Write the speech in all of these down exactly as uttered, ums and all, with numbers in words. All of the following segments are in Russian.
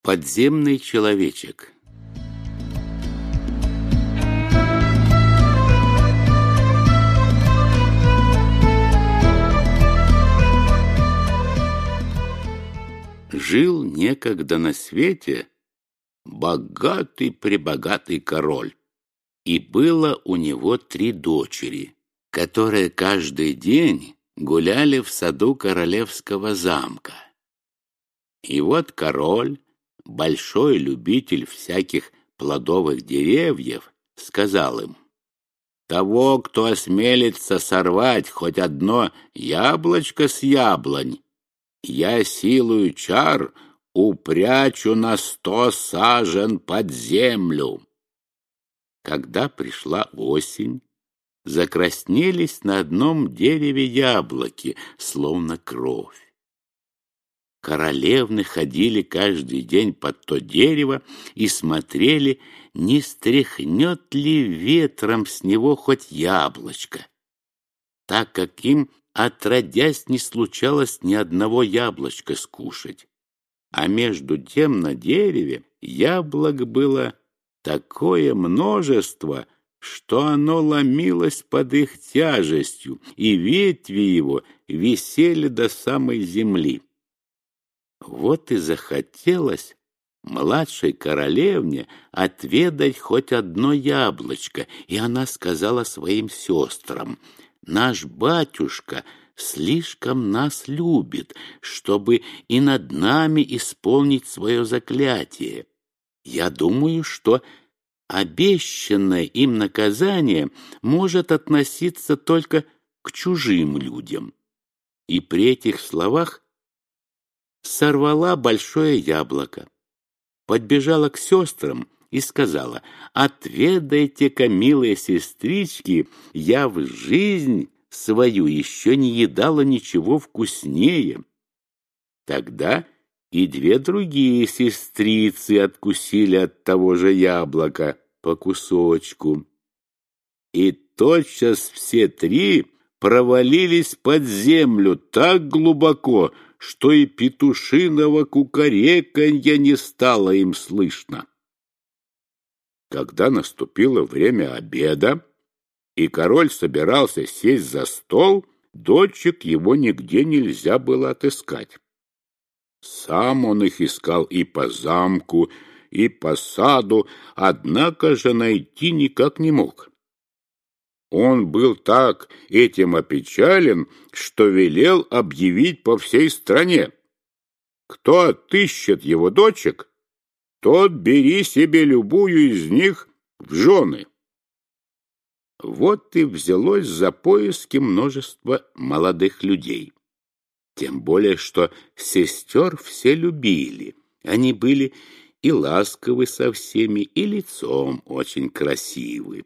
Подземный человечек. Жил некогда на свете богатый-пребогатый король, и было у него три дочери, которые каждый день гуляли в саду королевского замка. И вот король, большой любитель всяких плодовых деревьев, сказал им: «Того, кто осмелится сорвать хоть одно яблочко с яблонь, я силою чар упрячу на сто сажен под землю». Когда пришла осень, закраснелись на одном дереве яблоки, словно кровь. Королевны ходили каждый день под то дерево и смотрели, не стряхнет ли ветром с него хоть яблочко, так как им отродясь не случалось ни одного яблочка скушать. А между тем на дереве яблок было такое множество, что оно ломилось под их тяжестью, и ветви его висели до самой земли. Вот и захотелось младшей королевне отведать хоть одно яблочко, и она сказала своим сестрам: «Наш батюшка слишком нас любит, чтобы и над нами исполнить свое заклятие. Я думаю, что обещанное им наказание может относиться только к чужим людям». И при этих словах сорвала большое яблоко, подбежала к сестрам и сказала: «Отведайте-ка, милые сестрички, я в жизнь свою еще не едала ничего вкуснее». Тогда и две другие сестрицы откусили от того же яблока по кусочку, и тотчас все три провалились под землю так глубоко, что и петушиного кукареканья не стало им слышно. Когда наступило время обеда, и король собирался сесть за стол, дочек его нигде нельзя было отыскать. Сам он их искал и по замку, и по саду, однако же найти никак не мог. Он был так этим опечален, что велел объявить по всей стране: кто отыщет его дочек, тот бери себе любую из них в жены. Вот и взялось за поиски множество молодых людей. Тем более, что сестер все любили. Они были и ласковы со всеми, и лицом очень красивы.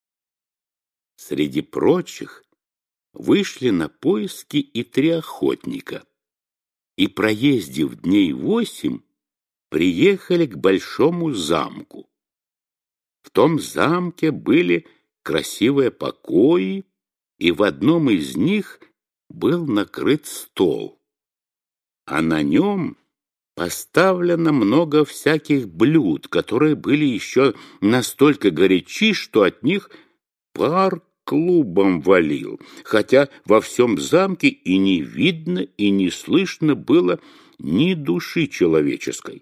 Среди прочих вышли на поиски и три охотника, и, проездив дней восемь, приехали к большому замку. В том замке были красивые покои, и в одном из них был накрыт стол, а на нем поставлено много всяких блюд, которые были еще настолько горячи, что от них пар клубом валил, хотя во всем замке и не видно, и не слышно было ни души человеческой.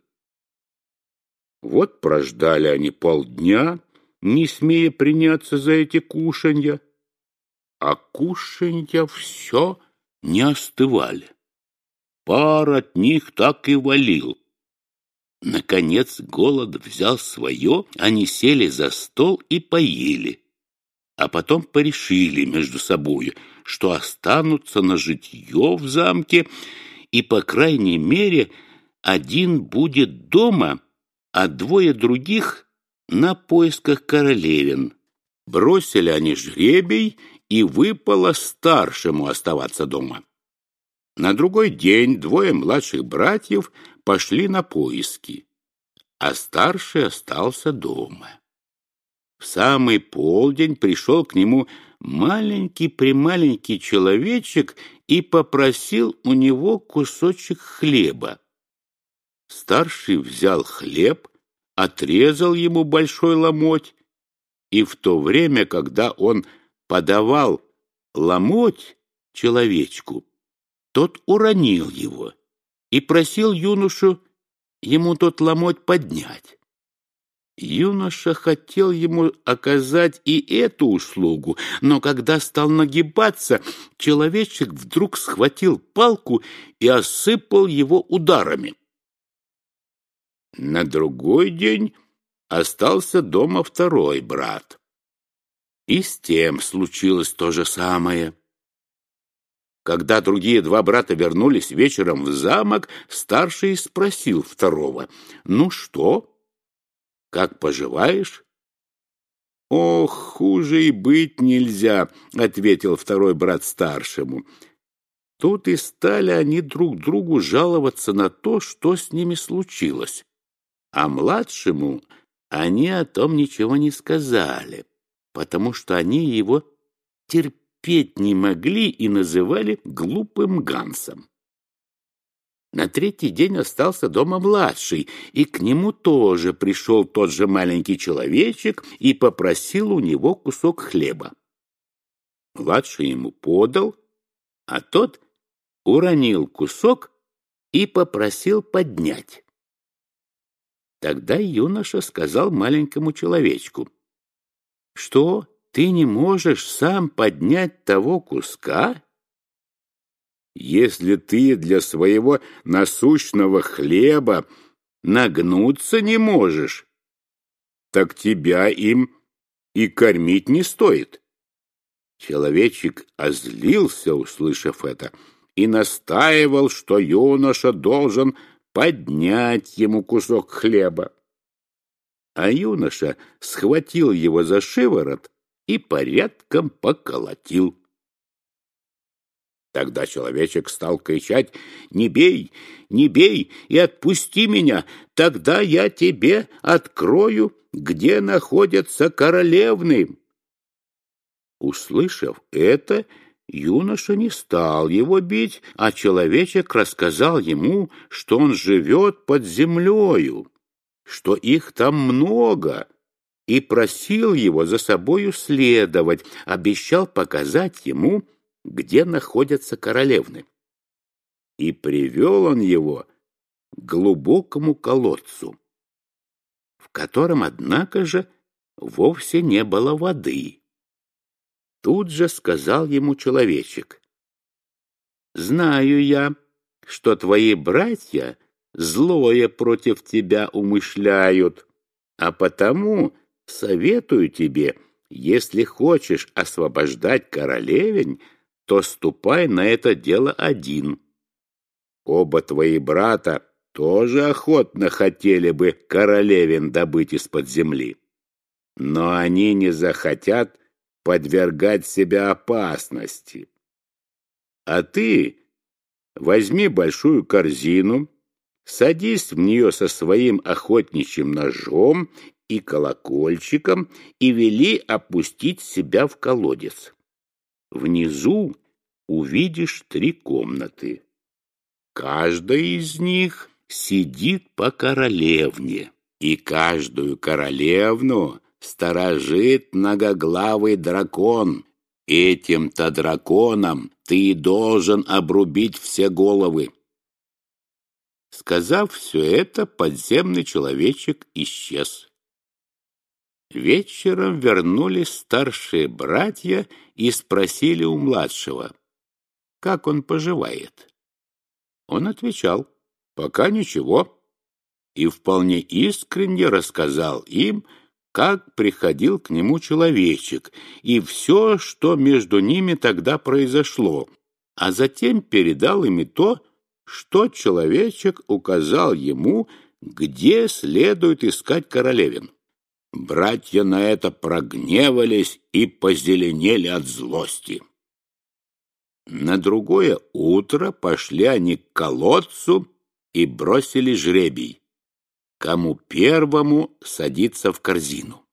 Вот прождали они полдня, не смея приняться за эти кушанья, а кушанья все не остывали. Пар от них так и валил. Наконец голод взял свое, они сели за стол и поели, а потом порешили между собою, что останутся на житье в замке, и, по крайней мере, один будет дома, а двое других на поисках королевин. Бросили они жребий, и выпало старшему оставаться дома. На другой день двое младших братьев пошли на поиски, а старший остался дома. В самый полдень пришел к нему маленький-прималенький человечек и попросил у него кусочек хлеба. Старший взял хлеб, отрезал ему большой ломоть, и в то время, когда он подавал ломоть человечку, тот уронил его и просил юношу ему тот ломоть поднять. Юноша хотел ему оказать и эту услугу, но когда стал нагибаться, человечек вдруг схватил палку и осыпал его ударами. На другой день остался дома второй брат, и с тем случилось то же самое. Когда другие два брата вернулись вечером в замок, старший спросил второго: «Ну что? Как поживаешь?» «Ох, хуже и быть нельзя», — ответил второй брат старшему. Тут и стали они друг другу жаловаться на то, что с ними случилось. А младшему они о том ничего не сказали, потому что они его терпеть не могли и называли глупым Гансом. На третий день остался дома младший, и к нему тоже пришел тот же маленький человечек и попросил у него кусок хлеба. Младший ему подал, а тот уронил кусок и попросил поднять. Тогда юноша сказал маленькому человечку: «Что, ты не можешь сам поднять того куска? Если ты для своего насущного хлеба нагнуться не можешь, так тебя им и кормить не стоит». Человечек озлился, услышав это, и настаивал, что юноша должен поднять ему кусок хлеба. А юноша схватил его за шиворот и порядком поколотил. Тогда человечек стал кричать: «Не бей, не бей и отпусти меня, тогда я тебе открою, где находятся королевны». Услышав это, юноша не стал его бить, а человечек рассказал ему, что он живет под землею, что их там много, и просил его за собою следовать, обещал показать ему, где находятся королевны. И привел он его к глубокому колодцу, в котором, однако же, вовсе не было воды. Тут же сказал ему человечек: «Знаю я, что твои братья злое против тебя умышляют, а потому советую тебе, если хочешь освобождать королевень, то ступай на это дело один. Оба твои брата тоже охотно хотели бы королевин добыть из-под земли, но они не захотят подвергать себя опасности. А ты возьми большую корзину, садись в нее со своим охотничьим ножом и колокольчиком и вели опустить себя в колодец. Внизу увидишь три комнаты. Каждая из них сидит по королевне, и каждую королевну сторожит многоглавый дракон. Этим-то драконом ты должен обрубить все головы». Сказав все это, подземный человечек исчез. Вечером вернулись старшие братья и спросили у младшего, как он поживает. Он отвечал: «Пока ничего», и вполне искренне рассказал им, как приходил к нему человечек и все, что между ними тогда произошло, а затем передал им и то, что человечек указал ему, где следует искать королевин. Братья на это прогневались и позеленели от злости. На другое утро пошли они к колодцу и бросили жребий, кому первому садиться в корзину.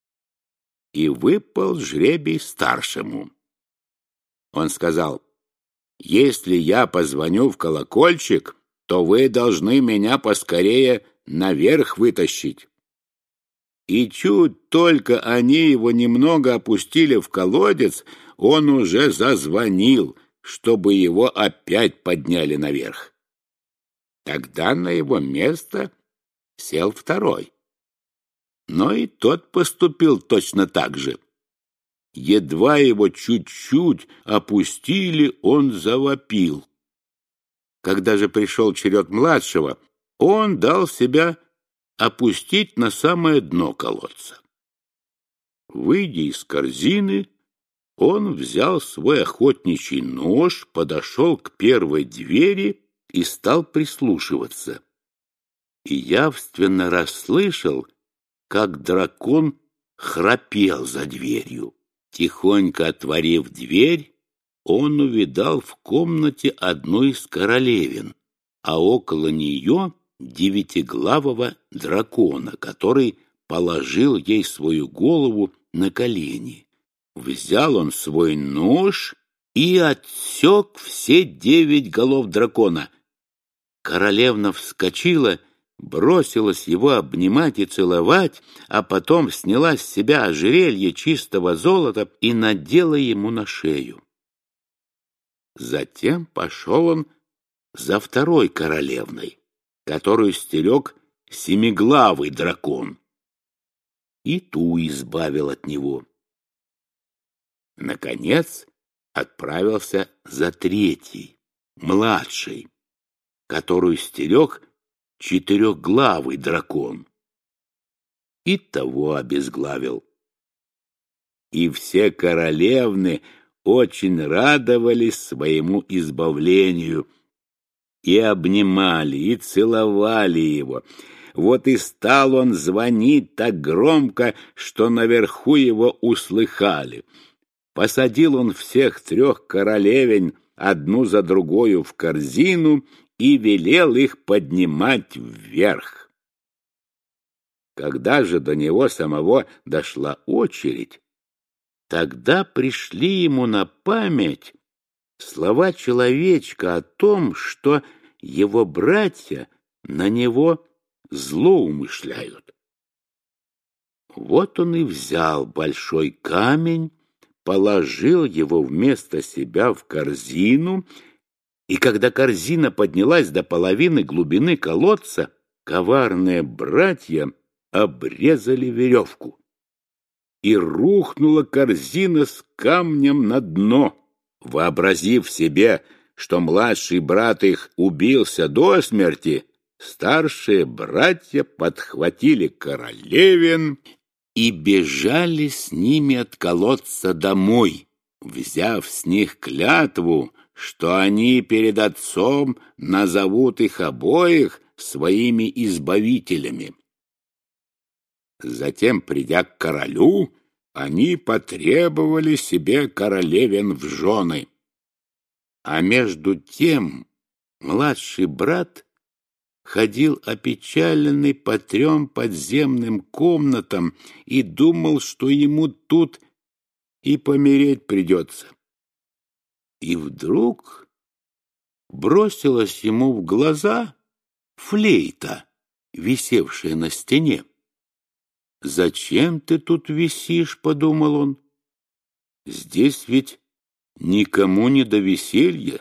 И выпал жребий старшему. Он сказал: «Если я позвоню в колокольчик, то вы должны меня поскорее наверх вытащить». И чуть только они его немного опустили в колодец, он уже зазвонил, чтобы его опять подняли наверх. Тогда на его место сел второй. Но и тот поступил точно так же. Едва его чуть-чуть опустили, он завопил. Когда же пришел черед младшего, он дал себя опустить на самое дно колодца. Выйдя из корзины, он взял свой охотничий нож, подошел к первой двери и стал прислушиваться. И явственно расслышал, как дракон храпел за дверью. Тихонько отворив дверь, он увидал в комнате одну из королевин, а около нее девятиглавого дракона, который положил ей свою голову на колени. Взял он свой нож и отсек все девять голов дракона. Королевна вскочила, бросилась его обнимать и целовать, а потом сняла с себя ожерелье чистого золота и надела ему на шею. Затем пошел он за второй королевной, которую стерег семиглавый дракон, и ту избавил от него. Наконец отправился за третьей, младшей, которую стерег четырехглавый дракон, и того обезглавил. И все королевны очень радовались своему избавлению, и обнимали, и целовали его. Вот и стал он звонить так громко, что наверху его услыхали. Посадил он всех трех королевень одну за другою в корзину и велел их поднимать вверх. Когда же до него самого дошла очередь, тогда пришли ему на память слова человечка о том, что его братья на него злоумышляют. Вот он и взял большой камень, положил его вместо себя в корзину, и когда корзина поднялась до половины глубины колодца, коварные братья обрезали веревку, и рухнула корзина с камнем на дно. Вообразив себе, что младший брат их убился до смерти, старшие братья подхватили королевин и бежали с ними от колодца домой, взяв с них клятву, что они перед отцом назовут их обоих своими избавителями. Затем, придя к королю, они потребовали себе королевин в жены. А между тем младший брат ходил опечаленный по трем подземным комнатам и думал, что ему тут и помереть придется. И вдруг бросилась ему в глаза флейта, висевшая на стене. «Зачем ты тут висишь?» — подумал он. «Здесь ведь никому не до веселья».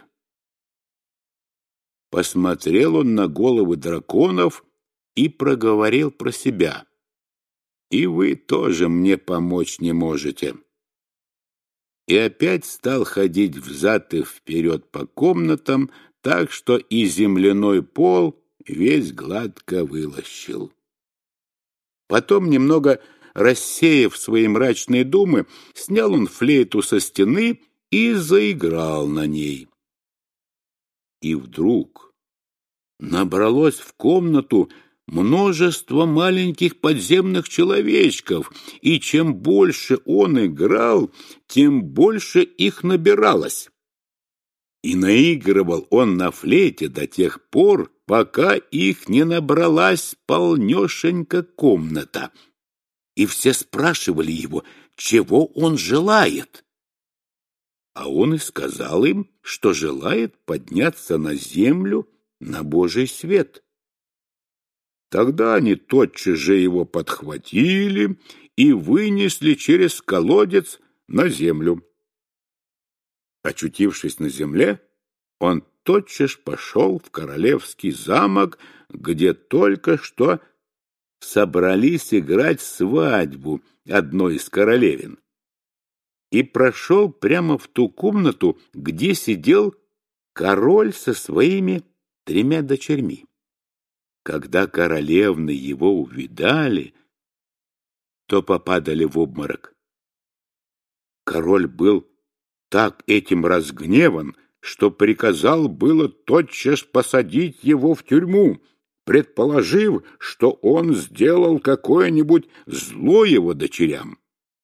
Посмотрел он на головы драконов и проговорил про себя: «И вы тоже мне помочь не можете». И опять стал ходить взад и вперед по комнатам, так что и земляной пол весь гладко вылощил. Потом, немного рассеяв свои мрачные думы, снял он флейту со стены и заиграл на ней. И вдруг набралось в комнату множество маленьких подземных человечков, и чем больше он играл, тем больше их набиралось. И наигрывал он на флейте до тех пор, пока их не набралась полнешенька комната. И все спрашивали его, чего он желает. А он и сказал им, что желает подняться на землю, на Божий свет. Тогда они тотчас же его подхватили и вынесли через колодец на землю. Очутившись на земле, он тотчас пошел в королевский замок, где только что собрались играть свадьбу одной из королевин, и прошел прямо в ту комнату, где сидел король со своими тремя дочерьми. Когда королевны его увидали, то попадали в обморок. Король был так этим разгневан, что приказал было тотчас посадить его в тюрьму, предположив, что он сделал какое-нибудь зло его дочерям.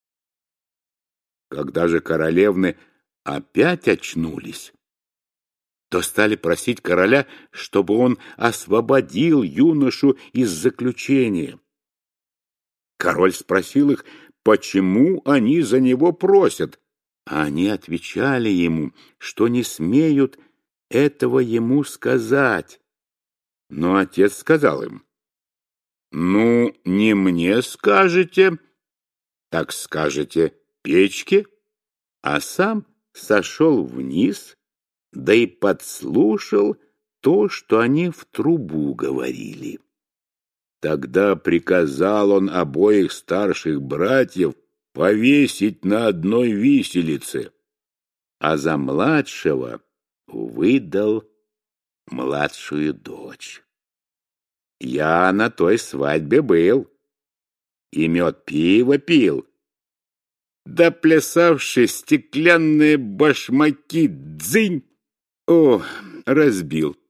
Когда же королевны опять очнулись, то стали просить короля, чтобы он освободил юношу из заключения. Король спросил их, почему они за него просят, а они отвечали ему, что не смеют этого ему сказать. Но отец сказал им: «Ну, не мне скажете, так скажете печке», а сам сошел вниз, да и подслушал то, что они в трубу говорили. Тогда приказал он обоих старших братьев повесить на одной виселице, а за младшего выдал младшую дочь. Я на той свадьбе был, и мед пиво пил, да плясавшие стеклянные башмаки дзынь, о, разбил.